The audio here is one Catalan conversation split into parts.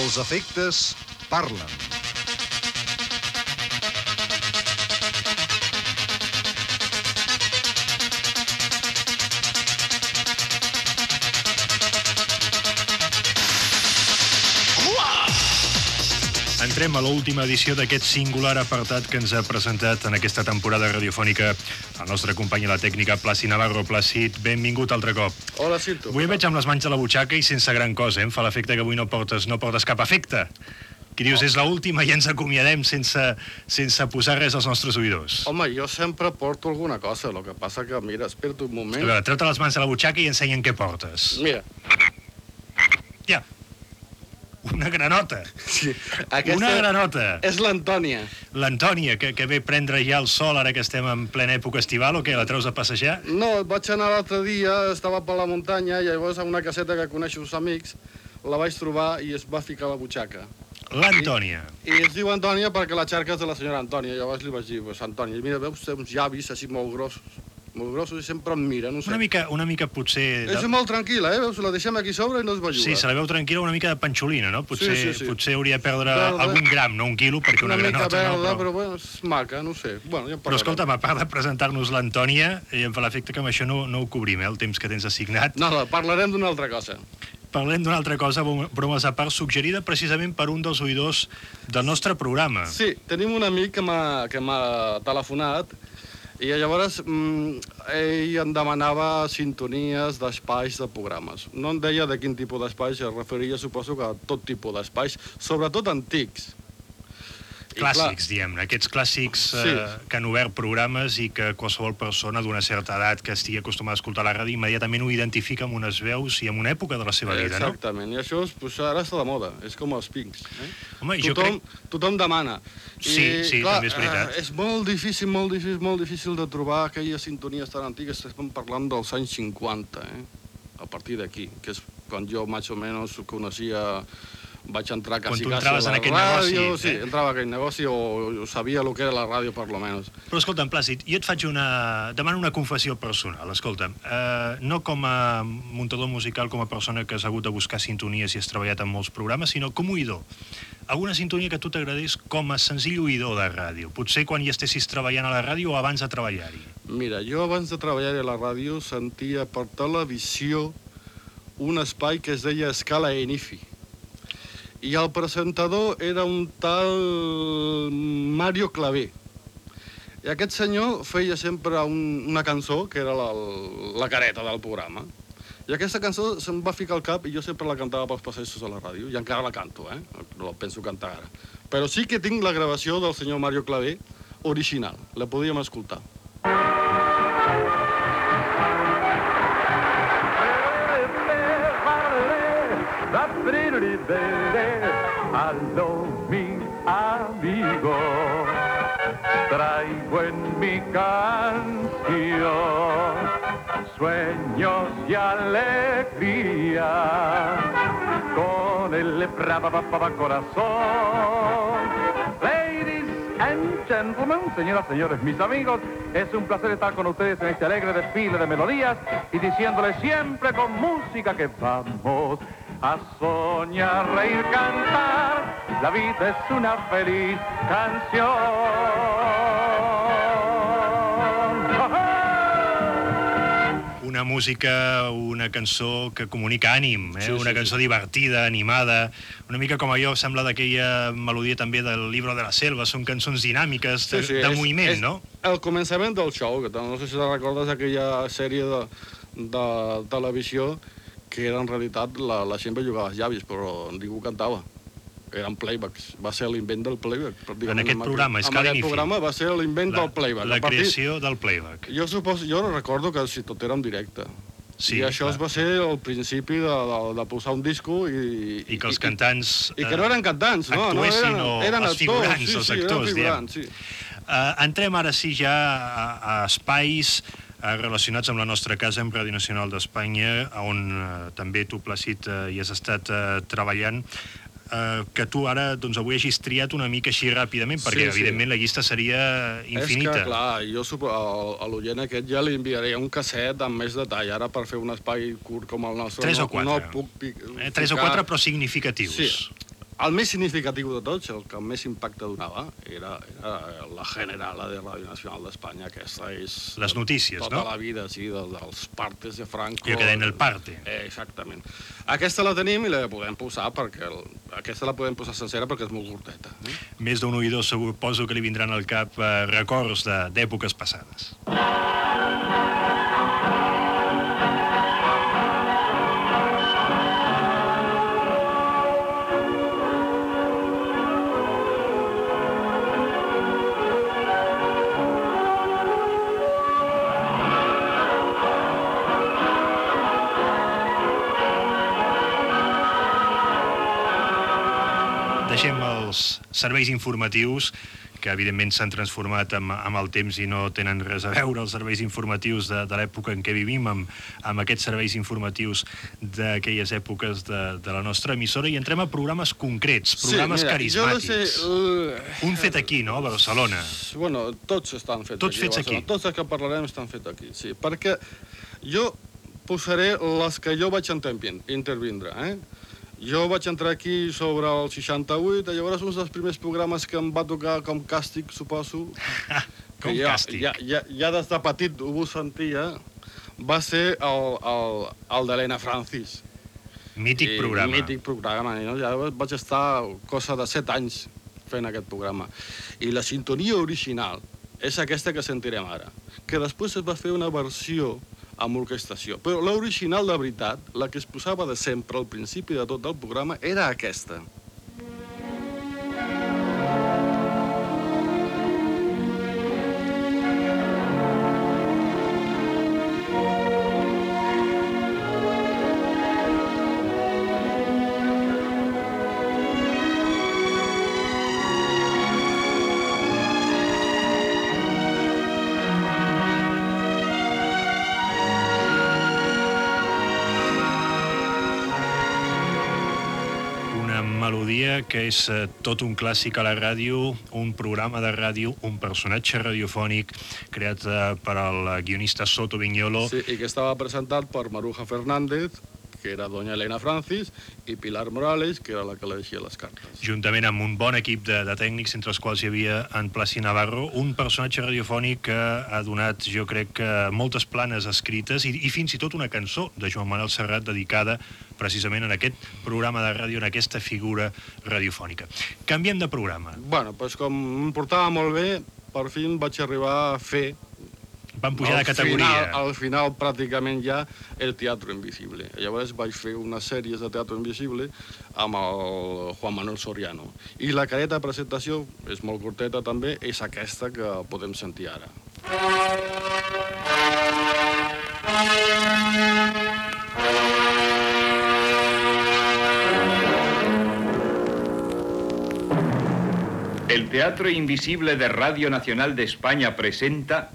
Els efectes parlen. Entrem a l'última edició d'aquest singular apartat que ens ha presentat en aquesta temporada radiofònica el nostre company a la tècnica, Plàcid Navarro. Plàcid, benvingut altre cop. Hola, Cinto. Avui veig amb les mans a la butxaca i sense gran cosa, Em fa l'efecte que avui no portes cap efecte. Que dius, és l'última i ens acomiadem sense posar res als nostres oïdors. Home, jo sempre porto alguna cosa, el que passa que, mira, espera't un moment. A veure, treu-te les mans a la butxaca i ensenya'm què portes. Mira. Ja. Una granota. Sí, Una granota. És l'Antònia. L'Antònia, que ve prendre ja el sol ara que estem en plena època estival, o què? La treus a passejar? No, vaig anar l'altre dia, estava per la muntanya, i llavors a una caseta que coneixo uns amics, la vaig trobar i es va ficar a la butxaca. L'Antònia. I es diu Antònia perquè la xarca és de la senyora Antònia. Llavors li vaig dir, pues, Antònia, mira, veus, té uns llavis així molt grossos i sempre em mira, no sé. Una mica potser... És molt tranquil·la, veus, la deixem aquí sobre i no es belluga. Sí, se la veu tranquil·la, una mica de panxolina, no? Potser, sí. Potser hauria de perdre algun gram, no un quilo, perquè una granota... Una mica verda, no, però bueno, és maca, no sé. Bueno, ja però escolta'm, a part de presentar-nos l'Antònia, em fa l'efecte que amb això no ho cobrim, el temps que tens assignat. No, parlarem d'una altra cosa. Parlem d'una altra cosa, bromes a part, suggerida precisament per un dels oïdors del nostre programa. Sí, tenim un amic que m'ha telefonat i llavors ell em demanava sintonies d'espais de programes. No em deia de quin tipus d'espais, es referia, suposo, que a tot tipus d'espais, sobretot antics. Clàssics, diguem-ne, aquests clàssics que han obert programes i que qualsevol persona d'una certa edat que estigui acostumada a escoltar la ràdio immediatament ho identifica amb unes veus i amb una època de la seva vida, no? Exactament, i això ara està de moda, és com els Pinks. Home, tothom demana. Sí, clar, també és veritat. És molt difícil de trobar aquelles sintonies tan antigues, estem parlant dels anys 50, a partir d'aquí, que és quan jo més o menys coneixia... Vaig entrar quasi a la ràdio, sí, entrava a aquell negoci o sabia el que era la ràdio, per lo menos. Però escolta'm, Plàcid, jo et demano una confessió personal, escolta'm, no com a muntador musical, com a persona que has hagut de buscar sintonies i has treballat en molts programes, sinó com a oïdor. Alguna sintonia que a tu t'agradés com a senzill oïdor de ràdio, potser quan hi estessis treballant a la ràdio o abans de treballar-hi. Mira, jo abans de treballar a la ràdio sentia per televisió un espai que es deia Escala Enifi. I el presentador era un tal Mario Clavé. I aquest senyor feia sempre una cançó, que era la careta del programa. I aquesta cançó se'm va ficar al cap i jo sempre la cantava pels passejos a la ràdio. I encara la canto, no la penso cantar ara. Però sí que tinc la gravació del senyor Mario Clavé original. La podíem escoltar. Aló, mi amigo, traigo en mi canción sueños y alegría con el corazón. Ladies and gentlemen, señoras, señores, mis amigos, es un placer estar con ustedes en este alegre desfile de melodías y diciéndoles siempre con música que vamos a soñar, reír, cantar. La vida es una feliz canción. Una música, una cançó que comunica ànim, una cançó divertida, animada, una mica com allò sembla d'aquella melodia també del Libro de la Selva, són cançons dinàmiques, de moviment, no? El començament del show, que no sé si te recordes aquella sèrie de televisió que era en realitat la gent va jugar als llavis, però ningú cantava. Eren playbacks. Va ser l'invent del playback. En aquest programa, Escala Enifi. En aquest programa va ser l'invent del playback. La creació del playback. Jo recordo que si tot era en directe. Sí, i això es va ser el principi de posar un disco i que els cantants... I que no eren cantants, no? Actuessin o els figurants, els actors, diguem. Entrem ara sí ja a espais relacionats amb la nostra casa, amb Ràdio Nacional d'Espanya, on també tu, Plàcid, hi has estat treballant. que tu ara, doncs, avui hagis triat una mica així ràpidament, perquè, evidentment, la llista seria infinita. És que, clar, jo a l'oient aquest ja li enviaria un casset amb més detall. Ara, per fer un espai curt com el nostre... 3 o 4. No puc picar... 3 o 4, però significatius. Sí. el més significatiu de tots, el que més impacte donava, era la Generala de Ràdio Nacional d'Espanya. Aquesta és... Les notícies, no? Tota la vida, sí, dels partes de Franco. I que deien el parte. Exactament. Aquesta la tenim i la podem posar perquè... Aquesta la podem posar sencera perquè és molt curteta. Més d'un oïdor suposo que li vindran al cap records d'èpoques passades. Deixem els serveis informatius, que evidentment s'han transformat amb el temps i no tenen res a veure els serveis informatius de l'època en què vivim amb aquests serveis informatius d'aquelles èpoques de la nostra emissora, i entrem a programes concrets, programes carismàtics. Un fet aquí, no?, a Barcelona. Bueno, tots estan fets aquí. Tots fets aquí. Tots els que parlarem estan fets aquí, sí. Perquè jo posaré les que jo vaig intervindre, Jo vaig entrar aquí sobre el 68, i llavors un dels primers programes que em va tocar com càstig, suposo, com càstig? Ja des de petit ho sentia, va ser el d'Helena Francis. Mític programa. Mític programa. Ja vaig estar cosa de 7 anys fent aquest programa. I la sintonia original és aquesta que sentirem ara, que després es va fer una versió amb orquestació. Però l'original de veritat, la que es posava de sempre al principi de tot el programa, era aquesta. Melodia que és tot un clàssic a la ràdio, un programa de ràdio, un personatge radiofònic creat per el guionista Soto Viñolo. Sí, i que estava presentat per Maruja Fernández, que era doña Helena Francis, i Pilar Morales, que era la que llegia les cartes. Juntament amb un bon equip de tècnics, entre els quals hi havia en Placi Navarro, un personatge radiofònic que ha donat, jo crec, moltes planes escrites i fins i tot una cançó de Joan Manuel Serrat dedicada precisament en aquest programa de ràdio, en aquesta figura radiofònica. Canviem de programa. Bueno, doncs com em portava molt bé, per fi vaig arribar a fer... Van pujar de categoria. Al final, pràcticament ja, el Teatro Invisible. Llavors vaig fer unes sèries de Teatro Invisible amb el Juan Manuel Soriano. I la careta de presentació, és molt curteta també, és aquesta que podem sentir ara. El Teatro Invisible de Radio Nacional de España presenta...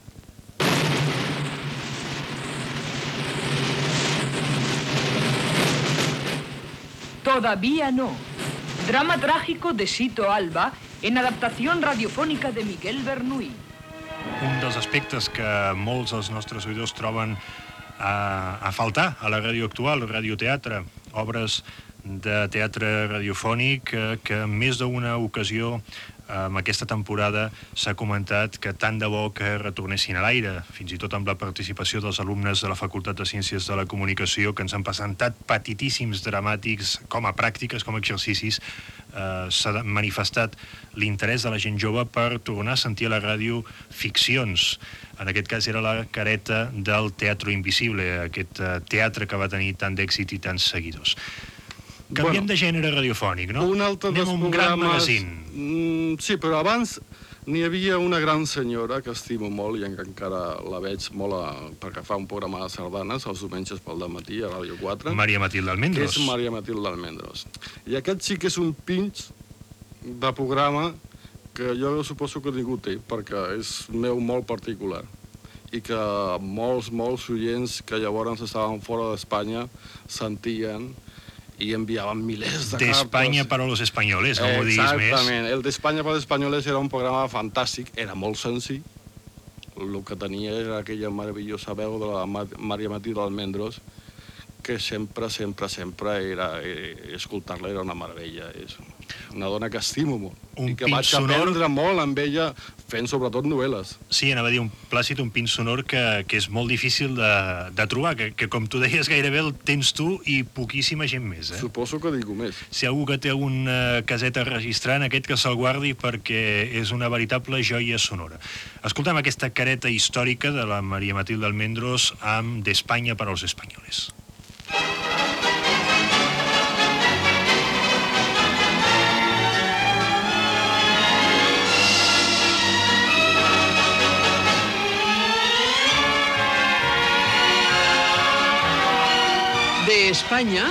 Todavía no. Drama trágico de Sito Alba en adaptación radiofònica de Miguel Bernuy. Un dels aspectes que molts dels nostres oïdors troben a faltar a la ràdio actual, radioteatre, obres de teatre radiofònic que en més d'una ocasió amb aquesta temporada s'ha comentat que tant de bo que retornessin a l'aire, fins i tot amb la participació dels alumnes de la Facultat de Ciències de la Comunicació, que ens han presentat petitíssims dramàtics com a pràctiques, com a exercicis. S'ha manifestat l'interès de la gent jove per tornar a sentir a la ràdio ficcions. En aquest cas era la careta del Teatro Invisible, aquest teatre que va tenir tant d'èxit i tants seguidors. Canviem de gènere radiofònic, no? Anem a un gran magazín. Sí, però abans n'hi havia una gran senyora que estimo molt i encara la veig molt perquè fa un programa de sardanes els diumenges pel dematí a Ràdio 4. Maria Matilde Almendros. Que és Maria Matilde Almendros. I aquest sí que és un pinx de programa que jo suposo que ningú té, perquè és meu molt particular i que molts oients que llavors estaven fora d'Espanya sentien i enviaven milers de cartes. D'Espanya para los españoles, no m'ho diguis més. Exactament. El d'Espanya para los españoles era un programa fantàstic, era molt senzill. El que tenia era aquella meravellosa veu de la Maria Matilde Almendros, que sempre era... escoltar-la era una meravella. És una dona que estimo molt. I que vaig aprendre molt amb ella fent sobretot novel·les. Sí, anava a dir, Plàcid, un pin sonor que és molt difícil de trobar, que com tu deies gairebé el tens tu i poquíssima gent més. Suposo que dic més. Si algú que té alguna caseta registrant, aquest que se'l guardi perquè és una veritable joia sonora. Escoltem aquesta careta històrica de la Maria Matilde Almendros amb d'Espanya per als espanyoles. De España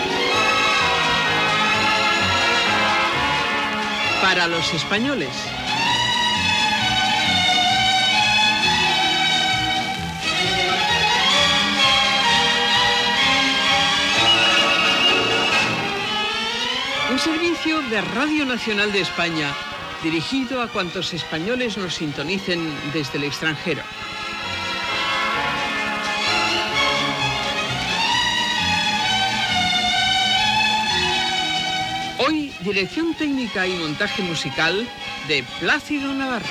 para los españoles. Un servicio de Radio Nacional de España dirigido a cuantos españoles nos sintonicen desde el extranjero. Hoy, dirección técnica y montaje musical de Plácido Navarro.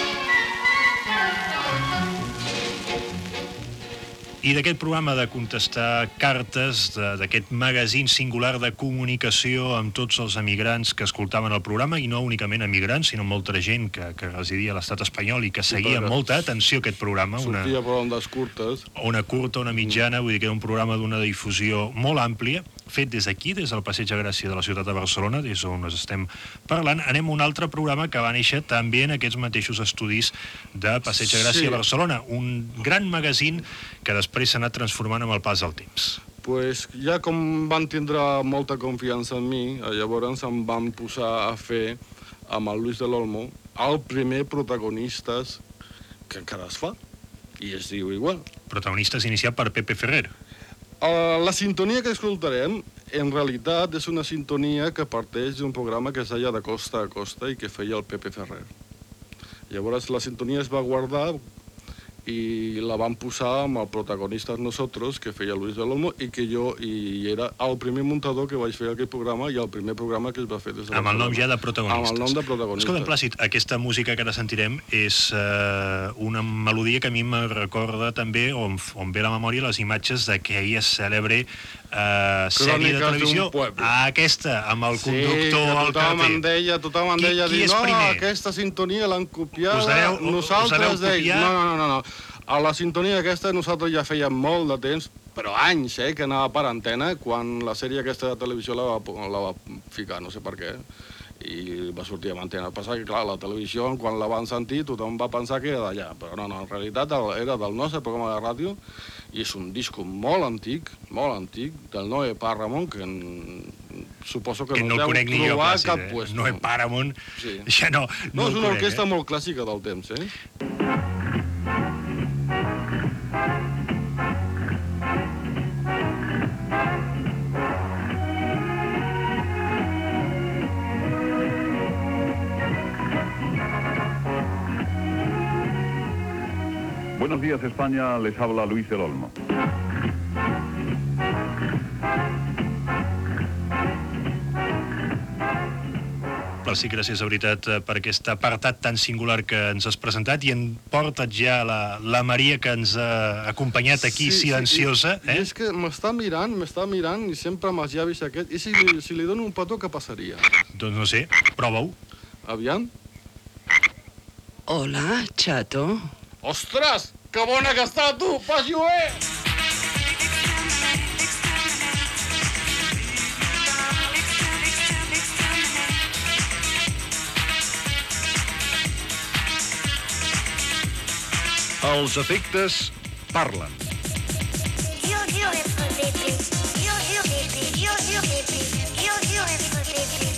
I d'aquest programa de contestar cartes, d'aquest magazín singular de comunicació amb tots els emigrants que escoltaven el programa, i no únicament emigrants, sinó molta gent que residia a l'estat espanyol i que seguia amb molta atenció aquest programa. Sortia per ondes curtes. Una curta, una mitjana, vull dir que era un programa d'una difusió molt àmplia, fet des d'aquí, des del Passeig de Gràcia de la ciutat de Barcelona, des d'on ens estem parlant. Anem a un altre programa que va néixer també en aquests mateixos estudis de Passeig de Gràcia a Barcelona. Un gran magazín que després s'ha anat transformant amb el pas del temps. Pues ja com van tindre molta confiança en mi, llavors em van posar a fer amb el Luis de l'Olmo el primer Protagonistes que encara es fa, i es diu igual. Protagonistes iniciat per Pepe Ferrer. La sintonia que escoltarem, en realitat, és una sintonia que parteix d'un programa que es deia De Costa a Costa i que feia el Pepe Ferrer. Llavors la sintonia es va guardar i la van posar amb el Protagonistes Nosotros, que feia Luis de l'Olmo, i que jo era el primer muntador que vaig fer aquest programa i el primer programa que es va fer des de amb el nom ja de Protagonistes. Amb el nom de Protagonistes. Escolta, Plàcid, aquesta música que ara sentirem és una melodia que a mi me recorda també, on ve la memòria, les imatges d'aquella cèlebre sèrie de televisió. Aquesta, amb el conductor al carrer. Tothom em deia, no, aquesta sintonia l'han copiat nosaltres d'ells. No. A la sintonia aquesta nosaltres ja fèiem molt de temps, però anys, que anava per antena, quan la sèrie aquesta de televisió la va ficar, no sé per què, i va sortir amb antena. Passa que, clar, la televisió, quan la van sentir, tothom va pensar que era d'allà, però no, en realitat era del nostre programa de ràdio, i és un disco molt antic, del Noé Paramón, que suposo que no deu trobar cap puesto. Noé Paramón, ja no. No, és una orquestra molt clàssica del temps, Buenos días, España, les habla Luis del Olmo. Sí, gràcies, de veritat, per aquest apartat tan singular que ens has presentat, i en porta't ja la Maria, que ens ha acompanyat aquí, silenciosa. I és que m'està mirant, i sempre amb els llavis aquests. I si li dono un petó, què passaria? Doncs no sé, prova-ho. Aviam. Hola, chato. Ostres, que bona que està, tu! Pas-hi-ho bé! Els efectes parlen. Io,